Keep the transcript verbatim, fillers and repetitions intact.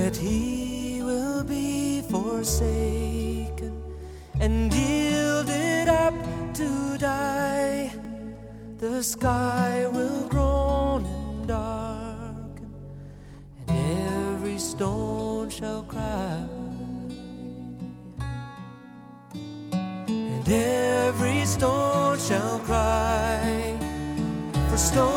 that he will be forsaken and yielded up to die. The sky will groan and darken, and every stone shall cry, and every stone shall cry, for stone